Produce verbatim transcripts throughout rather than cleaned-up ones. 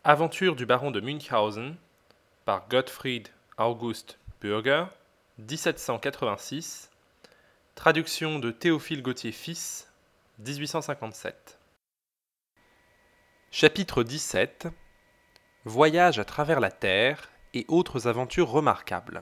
Aventure du baron de Münchhausen par Gottfried August Bürger, dix-sept cent quatre-vingt-six, traduction de Théophile Gautier fils, dix-huit cent cinquante-sept. Chapitre dix-sept. Voyage à travers la Terre et autres aventures remarquables.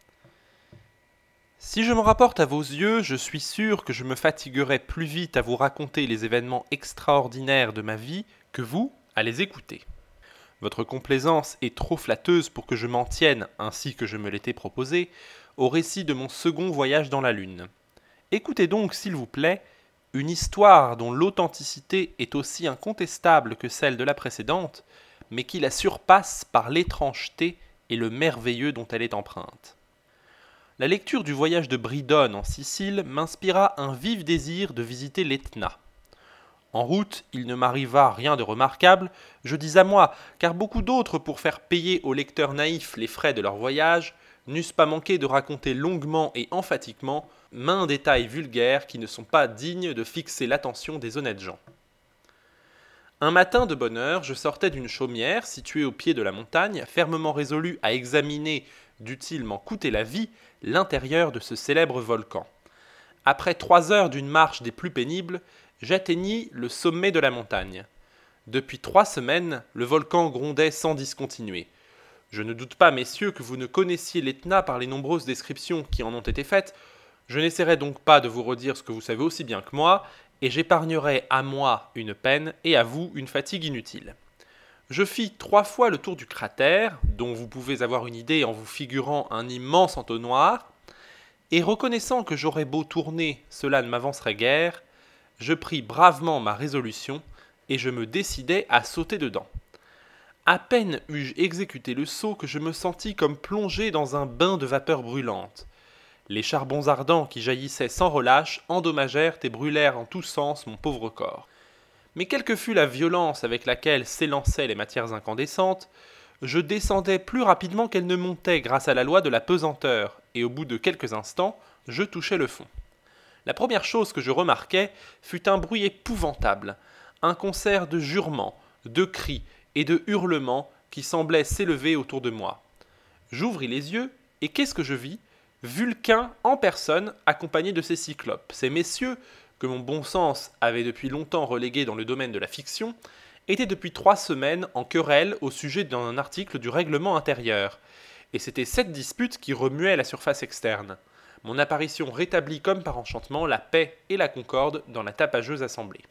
Si je me rapporte à vos yeux, je suis sûr que je me fatiguerai plus vite à vous raconter les événements extraordinaires de ma vie que vous à les écouter. Votre complaisance est trop flatteuse pour que je m'en tienne, ainsi que je me l'étais proposé, au récit de mon second voyage dans la Lune. Écoutez donc, s'il vous plaît, une histoire dont l'authenticité est aussi incontestable que celle de la précédente, mais qui la surpasse par l'étrangeté et le merveilleux dont elle est empreinte. La lecture du voyage de Bridon en Sicile m'inspira un vif désir de visiter l'Etna. En route, il ne m'arriva rien de remarquable, je dis à moi, car beaucoup d'autres, pour faire payer aux lecteurs naïfs les frais de leur voyage, n'eussent pas manqué de raconter longuement et emphatiquement maints détails vulgaires qui ne sont pas dignes de fixer l'attention des honnêtes gens. Un matin de bonne heure, je sortais d'une chaumière située au pied de la montagne, fermement résolu à examiner, dût-il m'en coûter la vie, l'intérieur de ce célèbre volcan. Après trois heures d'une marche des plus pénibles, j'atteignis le sommet de la montagne. Depuis trois semaines, le volcan grondait sans discontinuer. Je ne doute pas, messieurs, que vous ne connaissiez l'Etna par les nombreuses descriptions qui en ont été faites. Je n'essaierai donc pas de vous redire ce que vous savez aussi bien que moi, et j'épargnerai à moi une peine et à vous une fatigue inutile. Je fis trois fois le tour du cratère, dont vous pouvez avoir une idée en vous figurant un immense entonnoir, et reconnaissant que j'aurais beau tourner, cela ne m'avancerait guère, je pris bravement ma résolution, et je me décidai à sauter dedans. À peine eus-je exécuté le saut que je me sentis comme plongé dans un bain de vapeur brûlante. Les charbons ardents qui jaillissaient sans relâche endommagèrent et brûlèrent en tous sens mon pauvre corps. Mais quelle que fût la violence avec laquelle s'élançaient les matières incandescentes, je descendais plus rapidement qu'elles ne montaient grâce à la loi de la pesanteur, et au bout de quelques instants, je touchais le fond. La première chose que je remarquai fut un bruit épouvantable, un concert de jurements, de cris et de hurlements qui semblaient s'élever autour de moi. J'ouvris les yeux, et qu'est-ce que je vis ? Vulcain en personne, accompagné de ses cyclopes. Ces messieurs, que mon bon sens avait depuis longtemps relégués dans le domaine de la fiction, étaient depuis trois semaines en querelle au sujet d'un article du règlement intérieur. Et c'était cette dispute qui remuait la surface externe. Mon apparition rétablit comme par enchantement la paix et la concorde dans la tapageuse assemblée.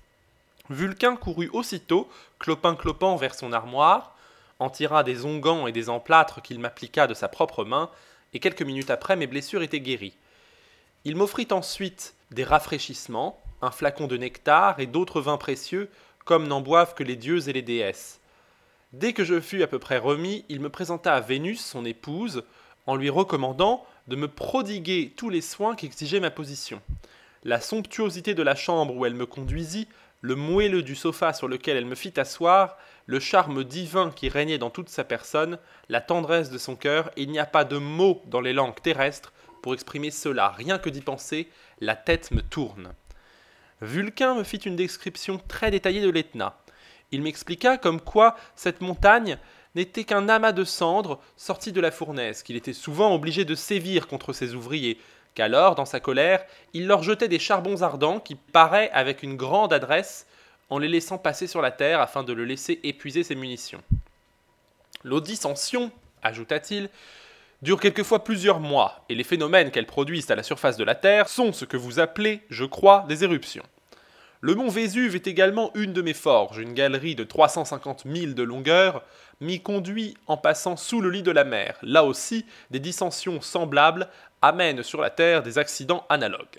Vulcain courut aussitôt, clopin-clopant vers son armoire, en tira des onguents et des emplâtres qu'il m'appliqua de sa propre main, et quelques minutes après mes blessures étaient guéries. Il m'offrit ensuite des rafraîchissements, un flacon de nectar et d'autres vins précieux, comme n'en boivent que les dieux et les déesses. Dès que je fus à peu près remis, il me présenta à Vénus, son épouse, en lui recommandant de me prodiguer tous les soins qu'exigeait ma position. La somptuosité de la chambre où elle me conduisit, le moelleux du sofa sur lequel elle me fit asseoir, le charme divin qui régnait dans toute sa personne, la tendresse de son cœur, il n'y a pas de mots dans les langues terrestres pour exprimer cela. Rien que d'y penser, la tête me tourne. Vulcain me fit une description très détaillée de l'Etna. Il m'expliqua comme quoi cette montagne n'était qu'un amas de cendres sorti de la fournaise, qu'il était souvent obligé de sévir contre ses ouvriers, qu'alors, dans sa colère, il leur jetait des charbons ardents qui paraient avec une grande adresse en les laissant passer sur la terre afin de le laisser épuiser ses munitions. L'eau dissension, ajouta-t-il, dure quelquefois plusieurs mois, et les phénomènes qu'elles produisent à la surface de la Terre sont ce que vous appelez, je crois, des éruptions. Le mont Vésuve est également une de mes forges, une galerie de trois cent cinquante milles de longueur, m'y conduit en passant sous le lit de la mer. Là aussi, des dissensions semblables amènent sur la Terre des accidents analogues.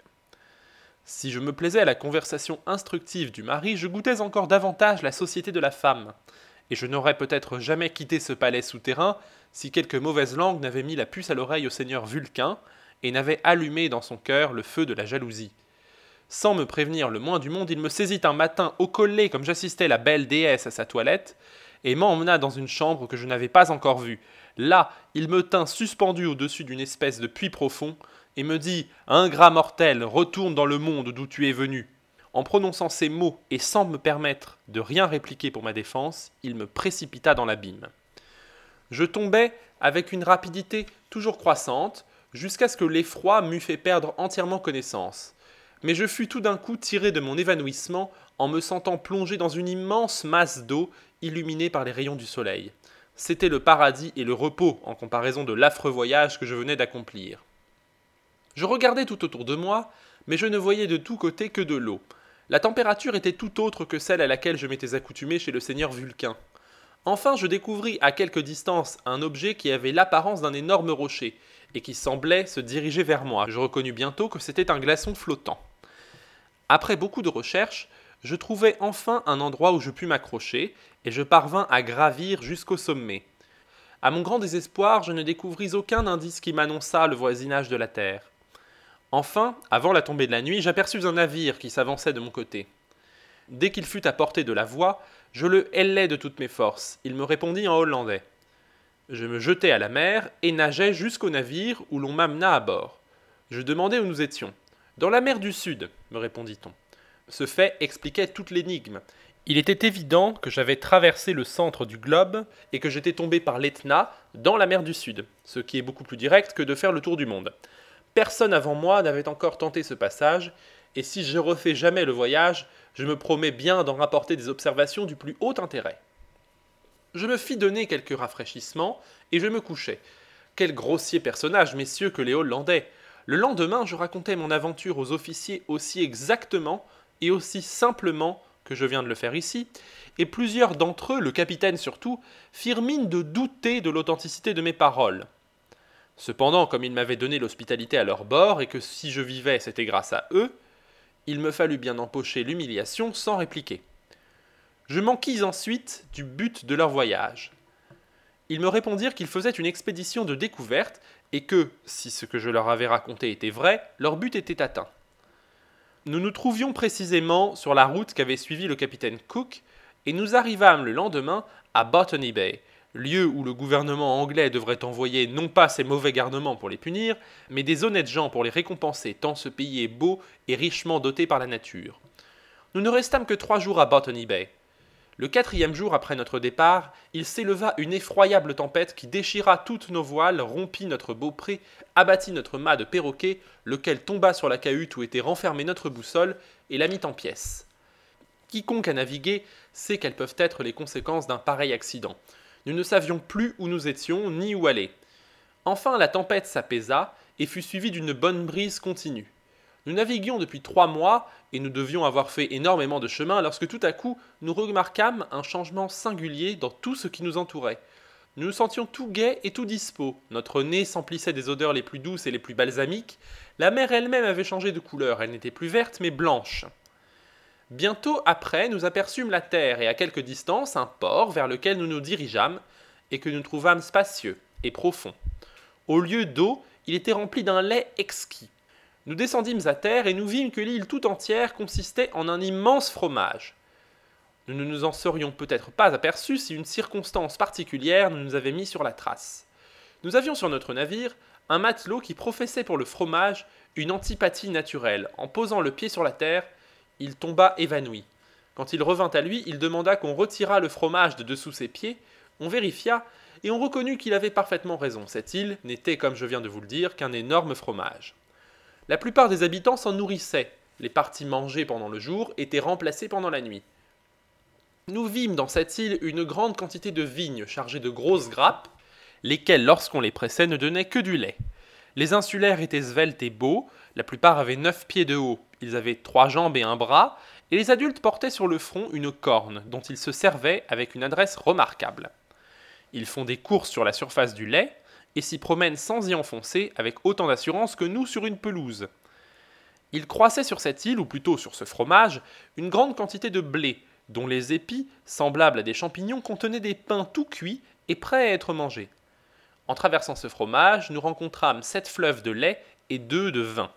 Si je me plaisais à la conversation instructive du mari, je goûtais encore davantage la société de la femme, et je n'aurais peut-être jamais quitté ce palais souterrain si quelque mauvaise langue n'avait mis la puce à l'oreille au seigneur Vulcain et n'avait allumé dans son cœur le feu de la jalousie. Sans me prévenir le moins du monde, il me saisit un matin au collet comme j'assistais la belle déesse à sa toilette, et m'emmena dans une chambre que je n'avais pas encore vue. Là, il me tint suspendu au-dessus d'une espèce de puits profond, et me dit « Ingrat mortel, retourne dans le monde d'où tu es venu ». En prononçant ces mots et sans me permettre de rien répliquer pour ma défense, il me précipita dans l'abîme. Je tombais avec une rapidité toujours croissante, jusqu'à ce que l'effroi m'eût fait perdre entièrement connaissance. Mais je fus tout d'un coup tiré de mon évanouissement en me sentant plongé dans une immense masse d'eau illuminée par les rayons du soleil. C'était le paradis et le repos en comparaison de l'affreux voyage que je venais d'accomplir. Je regardais tout autour de moi, mais je ne voyais de tous côtés que de l'eau. La température était tout autre que celle à laquelle je m'étais accoutumé chez le seigneur Vulcain. Enfin, je découvris à quelque distance un objet qui avait l'apparence d'un énorme rocher et qui semblait se diriger vers moi. Je reconnus bientôt que c'était un glaçon flottant. Après beaucoup de recherches, je trouvai enfin un endroit où je pus m'accrocher et je parvins à gravir jusqu'au sommet. À mon grand désespoir, je ne découvris aucun indice qui m'annonçât le voisinage de la terre. Enfin, avant la tombée de la nuit, j'aperçus un navire qui s'avançait de mon côté. Dès qu'il fut à portée de la voix, je le hélai de toutes mes forces. Il me répondit en hollandais. Je me jetai à la mer et nageai jusqu'au navire où l'on m'amena à bord. Je demandai où nous étions. Dans la mer du Sud, me répondit-on. Ce fait expliquait toute l'énigme. Il était évident que j'avais traversé le centre du globe et que j'étais tombé par l'Etna dans la mer du Sud, ce qui est beaucoup plus direct que de faire le tour du monde. Personne avant moi n'avait encore tenté ce passage, et si je refais jamais le voyage, je me promets bien d'en rapporter des observations du plus haut intérêt. Je me fis donner quelques rafraîchissements, et je me couchai. Quel grossier personnage, messieurs, que les Hollandais! Le lendemain, je racontai mon aventure aux officiers aussi exactement et aussi simplement que je viens de le faire ici, et plusieurs d'entre eux, le capitaine surtout, firent mine de douter de l'authenticité de mes paroles. Cependant, comme ils m'avaient donné l'hospitalité à leur bord, et que si je vivais, c'était grâce à eux, il me fallut bien empocher l'humiliation sans répliquer. Je m'enquis ensuite du but de leur voyage. Ils me répondirent qu'ils faisaient une expédition de découverte, et que, si ce que je leur avais raconté était vrai, leur but était atteint. Nous nous trouvions précisément sur la route qu'avait suivie le capitaine Cook, et nous arrivâmes le lendemain à Botany Bay, lieu où le gouvernement anglais devrait envoyer non pas ses mauvais garnements pour les punir, mais des honnêtes gens pour les récompenser, tant ce pays est beau et richement doté par la nature. Nous ne restâmes que trois jours à Botany Bay. Le quatrième jour après notre départ, il s'éleva une effroyable tempête qui déchira toutes nos voiles, rompit notre beaupré, abattit notre mât de perroquet, lequel tomba sur la cahute où était renfermée notre boussole, et la mit en pièces. Quiconque a navigué sait quelles peuvent être les conséquences d'un pareil accident. Nous ne savions plus où nous étions, ni où aller. Enfin, la tempête s'apaisa et fut suivie d'une bonne brise continue. Nous naviguions depuis trois mois, et nous devions avoir fait énormément de chemin lorsque tout à coup nous remarquâmes un changement singulier dans tout ce qui nous entourait. Nous nous sentions tout gais et tout dispos, notre nez s'emplissait des odeurs les plus douces et les plus balsamiques, la mer elle-même avait changé de couleur, elle n'était plus verte mais blanche. Bientôt après, nous aperçûmes la terre et à quelque distance un port vers lequel nous nous dirigeâmes et que nous trouvâmes spacieux et profond. Au lieu d'eau, il était rempli d'un lait exquis. Nous descendîmes à terre et nous vîmes que l'île tout entière consistait en un immense fromage. Nous ne nous en serions peut-être pas aperçus si une circonstance particulière nous avait mis sur la trace. Nous avions sur notre navire un matelot qui professait pour le fromage une antipathie naturelle. En posant le pied sur la terre, il tomba évanoui. Quand il revint à lui, il demanda qu'on retirât le fromage de dessous ses pieds, on vérifia, et on reconnut qu'il avait parfaitement raison. Cette île n'était, comme je viens de vous le dire, qu'un énorme fromage. La plupart des habitants s'en nourrissaient. Les parties mangées pendant le jour étaient remplacées pendant la nuit. Nous vîmes dans cette île une grande quantité de vignes chargées de grosses grappes, lesquelles, lorsqu'on les pressait, ne donnaient que du lait. Les insulaires étaient sveltes et beaux, la plupart avaient neuf pieds de haut, ils avaient trois jambes et un bras, et les adultes portaient sur le front une corne, dont ils se servaient avec une adresse remarquable. Ils font des courses sur la surface du lait, et s'y promènent sans y enfoncer avec autant d'assurance que nous sur une pelouse. Il croissait sur cette île, ou plutôt sur ce fromage, une grande quantité de blé, dont les épis, semblables à des champignons, contenaient des pains tout cuits et prêts à être mangés. En traversant ce fromage, nous rencontrâmes sept fleuves de lait et deux de vin.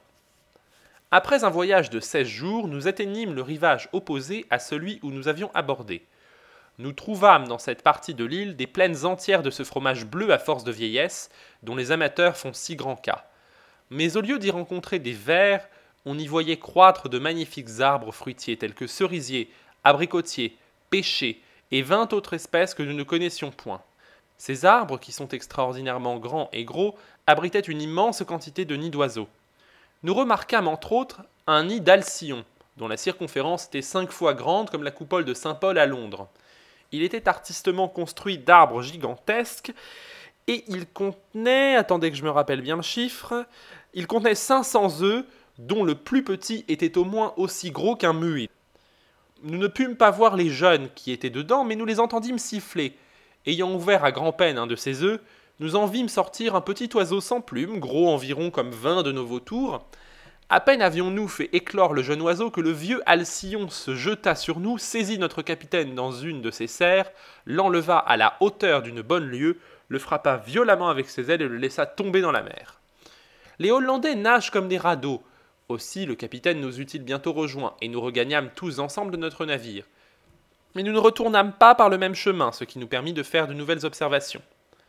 Après un voyage de seize jours, nous atteignîmes le rivage opposé à celui où nous avions abordé. Nous trouvâmes dans cette partie de l'île des plaines entières de ce fromage bleu à force de vieillesse, dont les amateurs font si grand cas. Mais au lieu d'y rencontrer des vers On y voyait croître de magnifiques arbres fruitiers tels que cerisiers, abricotiers, pêchers et vingt autres espèces que nous ne connaissions point. Ces arbres, qui sont extraordinairement grands et gros, abritaient une immense quantité de nids d'oiseaux. Nous remarquâmes entre autres un nid d'alcyon, dont la circonférence était cinq fois grande comme la coupole de Saint-Paul à Londres. Il était artistement construit d'arbres gigantesques et il contenait, attendez que je me rappelle bien le chiffre, il contenait cinq cents œufs, dont le plus petit était au moins aussi gros qu'un muet. Nous ne pûmes pas voir les jeunes qui étaient dedans, mais nous les entendîmes siffler. Ayant ouvert à grand-peine un de ces œufs, nous en vîmes sortir un petit oiseau sans plumes, gros environ comme vingt de nos vautours. À peine avions-nous fait éclore le jeune oiseau que le vieux Alcyon se jeta sur nous, saisit notre capitaine dans une de ses serres, l'enleva à la hauteur d'une bonne lieue, le frappa violemment avec ses ailes et le laissa tomber dans la mer. Les Hollandais nagent comme des radeaux. Aussi le capitaine nous eut-il bientôt rejoints, et nous regagnâmes tous ensemble notre navire. Mais nous ne retournâmes pas par le même chemin, ce qui nous permit de faire de nouvelles observations.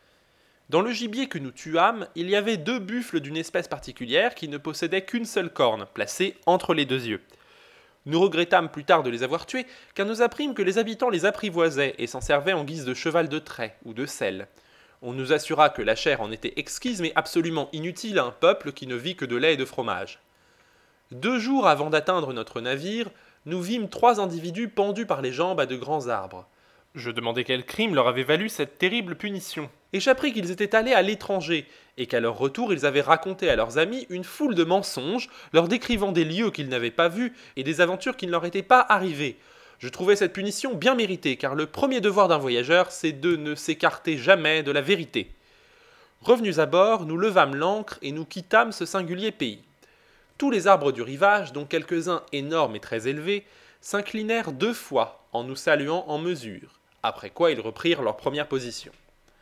Dans le gibier que nous tuâmes, il y avait deux buffles d'une espèce particulière qui ne possédaient qu'une seule corne, placée entre les deux yeux. Nous regrettâmes plus tard de les avoir tués, car nous apprîmes que les habitants les apprivoisaient et s'en servaient en guise de cheval de trait ou de selle. On nous assura que la chair en était exquise, mais absolument inutile à un peuple qui ne vit que de lait et de fromage. Deux jours avant d'atteindre notre navire, nous vîmes trois individus pendus par les jambes à de grands arbres. Je demandai quel crime leur avait valu cette terrible punition. Et j'appris qu'ils étaient allés à l'étranger, et qu'à leur retour ils avaient raconté à leurs amis une foule de mensonges, leur décrivant des lieux qu'ils n'avaient pas vus et des aventures qui ne leur étaient pas arrivées. Je trouvais cette punition bien méritée, car le premier devoir d'un voyageur, c'est de ne s'écarter jamais de la vérité. Revenus à bord, nous levâmes l'ancre et nous quittâmes ce singulier pays. Tous les arbres du rivage, dont quelques-uns énormes et très élevés, s'inclinèrent deux fois en nous saluant en mesure, après quoi ils reprirent leur première position.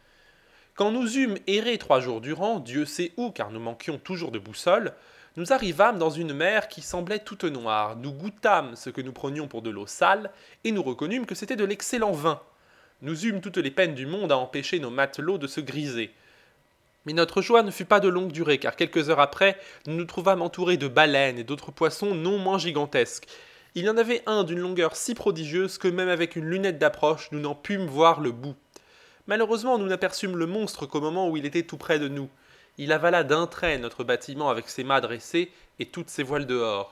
Quand nous eûmes erré trois jours durant, Dieu sait où, car nous manquions toujours de boussole, nous arrivâmes dans une mer qui semblait toute noire. Nous goûtâmes ce que nous prenions pour de l'eau sale, et nous reconnûmes que c'était de l'excellent vin. Nous eûmes toutes les peines du monde à empêcher nos matelots de se griser. Mais notre joie ne fut pas de longue durée, car quelques heures après, nous nous trouvâmes entourés de baleines et d'autres poissons non moins gigantesques. Il y en avait un d'une longueur si prodigieuse que même avec une lunette d'approche, nous n'en pûmes voir le bout. Malheureusement, nous n'aperçûmes le monstre qu'au moment où il était tout près de nous. Il avala d'un trait notre bâtiment avec ses mâts dressés et toutes ses voiles dehors.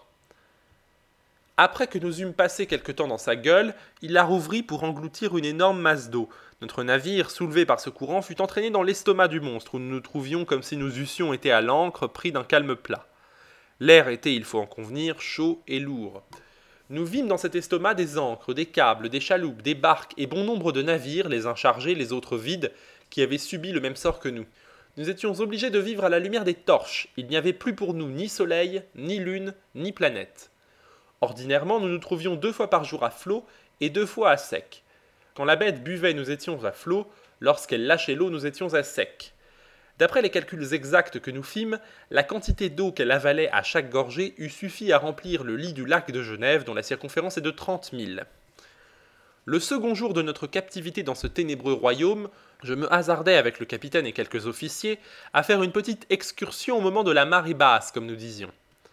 Après que nous eûmes passé quelque temps dans sa gueule, il la rouvrit pour engloutir une énorme masse d'eau. Notre navire, soulevé par ce courant, fut entraîné dans l'estomac du monstre, où nous nous trouvions comme si nous eussions été à l'ancre, pris d'un calme plat. L'air était, il faut en convenir, chaud et lourd. Nous vîmes dans cet estomac des ancres, des câbles, des chaloupes, des barques et bon nombre de navires, les uns chargés, les autres vides, qui avaient subi le même sort que nous. Nous étions obligés de vivre à la lumière des torches. Il n'y avait plus pour nous ni soleil, ni lune, ni planète. Ordinairement, nous nous trouvions deux fois par jour à flot et deux fois à sec. Quand la bête buvait, nous étions à flot. Lorsqu'elle lâchait l'eau, nous étions à sec. D'après les calculs exacts que nous fîmes, la quantité d'eau qu'elle avalait à chaque gorgée eût suffi à remplir le lit du lac de Genève, dont la circonférence est de trente milles. Le second jour de notre captivité dans ce ténébreux royaume, je me hasardai avec le capitaine et quelques officiers à faire une petite excursion au moment de la marée basse, comme nous disions.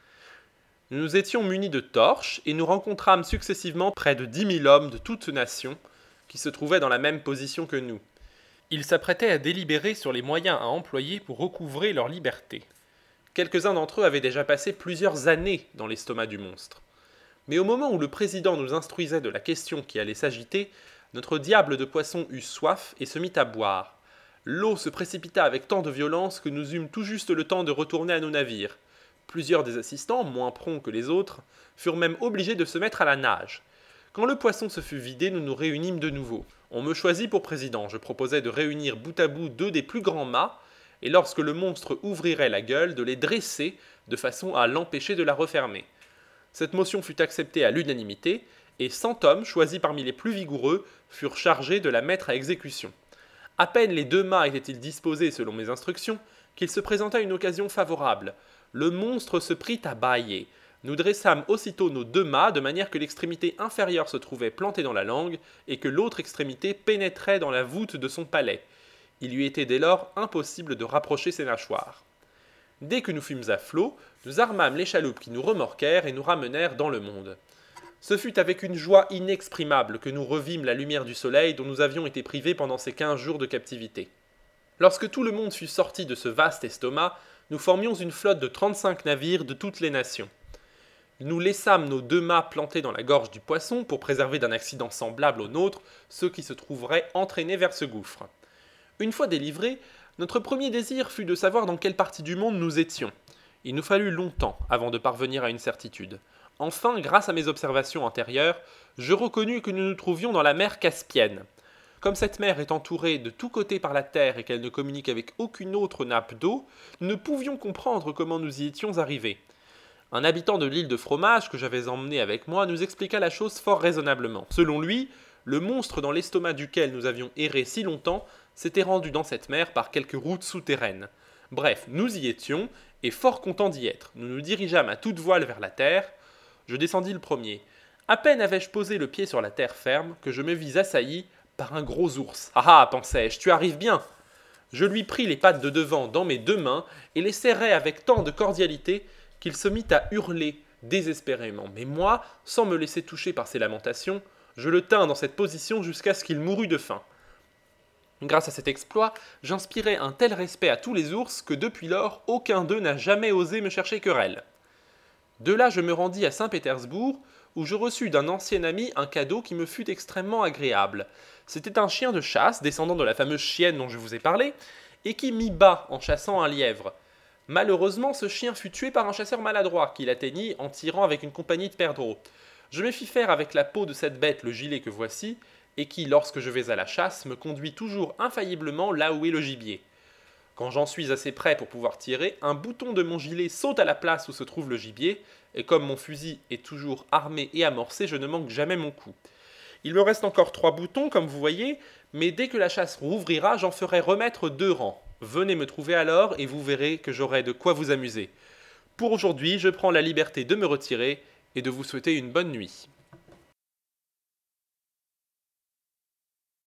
Nous nous étions munis de torches et nous rencontrâmes successivement près de dix mille hommes de toutes nations qui se trouvaient dans la même position que nous. Ils s'apprêtaient à délibérer sur les moyens à employer pour recouvrer leur liberté. Quelques-uns d'entre eux avaient déjà passé plusieurs années dans l'estomac du monstre. Mais au moment où le président nous instruisait de la question qui allait s'agiter, notre diable de poisson eut soif et se mit à boire. L'eau se précipita avec tant de violence que nous eûmes tout juste le temps de retourner à nos navires. Plusieurs des assistants, moins prompts que les autres, furent même obligés de se mettre à la nage. Quand le poisson se fut vidé, nous nous réunîmes de nouveau. On me choisit pour président. Je proposai de réunir bout à bout deux des plus grands mâts, et lorsque le monstre ouvrirait la gueule, de les dresser de façon à l'empêcher de la refermer. Cette motion fut acceptée à l'unanimité, et cent hommes, choisis parmi les plus vigoureux, furent chargés de la mettre à exécution. À peine les deux mâts étaient-ils disposés selon mes instructions, qu'il se présenta une occasion favorable. Le monstre se prit à bâiller. Nous dressâmes aussitôt nos deux mâts de manière que l'extrémité inférieure se trouvait plantée dans la langue et que l'autre extrémité pénétrait dans la voûte de son palais. Il lui était dès lors impossible de rapprocher ses mâchoires. Dès que nous fûmes à flot, nous armâmes les chaloupes qui nous remorquèrent et nous ramenèrent dans le monde. Ce fut avec une joie inexprimable que nous revîmes la lumière du soleil dont nous avions été privés pendant ces quinze jours de captivité. Lorsque tout le monde fut sorti de ce vaste estomac, nous formions une flotte de trente-cinq navires de toutes les nations. Nous laissâmes nos deux mâts plantés dans la gorge du poisson pour préserver d'un accident semblable au nôtre ceux qui se trouveraient entraînés vers ce gouffre. Une fois délivrés, notre premier désir fut de savoir dans quelle partie du monde nous étions. Il nous fallut longtemps avant de parvenir à une certitude. Enfin, grâce à mes observations antérieures, je reconnus que nous nous trouvions dans la mer Caspienne. Comme cette mer est entourée de tous côtés par la terre et qu'elle ne communique avec aucune autre nappe d'eau, nous ne pouvions comprendre comment nous y étions arrivés. Un habitant de l'île de Fromage que j'avais emmené avec moi nous expliqua la chose fort raisonnablement. Selon lui, le monstre dans l'estomac duquel nous avions erré si longtemps s'était rendu dans cette mer par quelque route souterraine. Bref, nous y étions, et fort contents d'y être. Nous nous dirigeâmes à toute voile vers la terre. Je descendis le premier. À peine avais-je posé le pied sur la terre ferme que je me vis assailli par un gros ours. « Ah ah !» pensai-je, « tu arrives bien !» Je lui pris les pattes de devant dans mes deux mains et les serrai avec tant de cordialité qu'il se mit à hurler désespérément. Mais moi, sans me laisser toucher par ses lamentations, je le tins dans cette position jusqu'à ce qu'il mourût de faim. Grâce à cet exploit, j'inspirai un tel respect à tous les ours que depuis lors, aucun d'eux n'a jamais osé me chercher querelle. De là, je me rendis à Saint-Pétersbourg, où je reçus d'un ancien ami un cadeau qui me fut extrêmement agréable. C'était un chien de chasse, descendant de la fameuse chienne dont je vous ai parlé, et qui mit bas en chassant un lièvre. Malheureusement, ce chien fut tué par un chasseur maladroit, qui l'atteignit en tirant avec une compagnie de perdreaux. Je me fis faire avec la peau de cette bête le gilet que voici, et qui, lorsque je vais à la chasse, me conduit toujours infailliblement là où est le gibier. Quand j'en suis assez près pour pouvoir tirer, un bouton de mon gilet saute à la place où se trouve le gibier, et comme mon fusil est toujours armé et amorcé, je ne manque jamais mon coup. Il me reste encore trois boutons, comme vous voyez, mais dès que la chasse rouvrira, j'en ferai remettre deux rangs. Venez me trouver alors, et vous verrez que j'aurai de quoi vous amuser. Pour aujourd'hui, je prends la liberté de me retirer, et de vous souhaiter une bonne nuit.